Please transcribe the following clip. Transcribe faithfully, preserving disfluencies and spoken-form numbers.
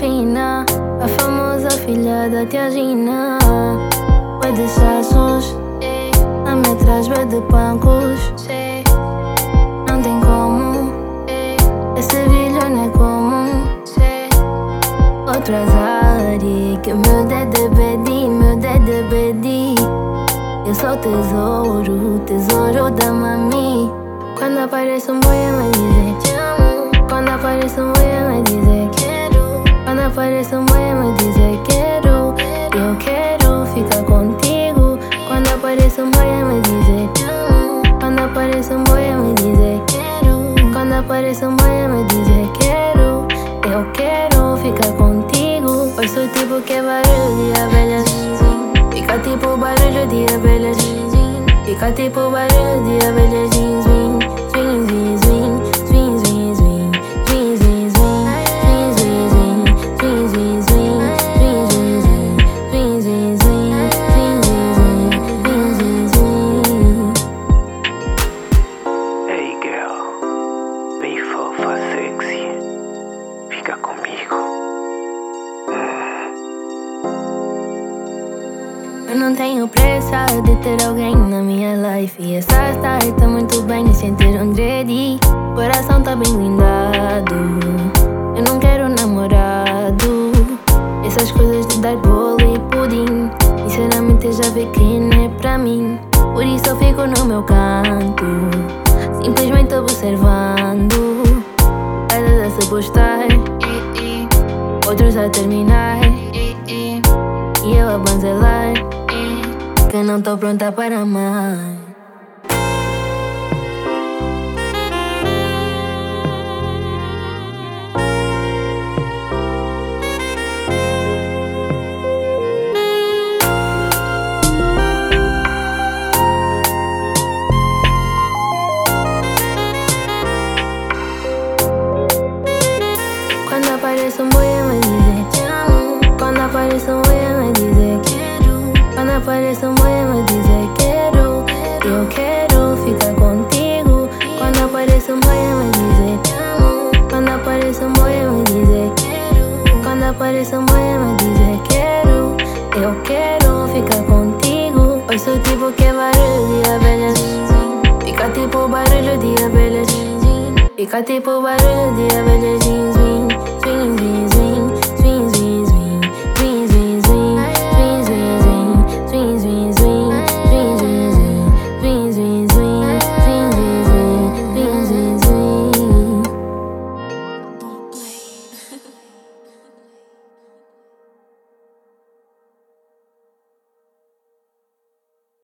fina, a famosa filha da tia Gina. Bué de sassos, a me traz bué de pancos. Não tem como, esse vídeo não é comum. Outro azar, que meu dedo bedi, meu dedo bedi. Eu sou tesouro, tesouro da mami. Quando aparece um boy ela diz te amo. Quando aparece um boy ela diz quero. Quando aparece um boy ela diz quero. Eu quero ficar contigo. Quando aparece um boy ela diz te amo. Quando aparece um boy ela diz quero. Quando aparece um boy ela diz quero. Eu quero ficar contigo. Pois sou tipo que é barulho de abelhas. Fica tipo barulho de abelhas. Fica tipo barulho de abelhas. Zwing, zwing, zwing, zwing, zwing, zwing, zwing, zwing, zwing, zwing, zwing, zwing, zwing, zwing, zwing, zwing, zwing, zwing, zwing, zwing. Hey girl, bem fofa, sexy, fica comigo. Eu não tenho pressa de ter alguém na minha life. E essa style tá muito bem sem ter um dread. Coração tá bem blindado. Eu não quero namorado. Essas coisas de dar bolo e pudim, sinceramente já vi que não é pra mim. Por isso eu fico no meu canto, simplesmente observando. Cada a se postar, outros a terminar, e eu a banzelar, que não tô pronta para amar. Quando aparece um boy ela diz te amo. Quando aparece um boy ela diz quero. Quando aparece um boy ela diz quero. Eu quero ficar contigo. Quando aparece um boy ela diz te amo. Quando aparece um boy ela diz quero. Quando aparece um boy ela diz quero. Eu quero ficar contigo. Pois sou tipo que é barulho de abelhas. Fica tipo barulho de abelhas. Fica tipo barulho de abelhas.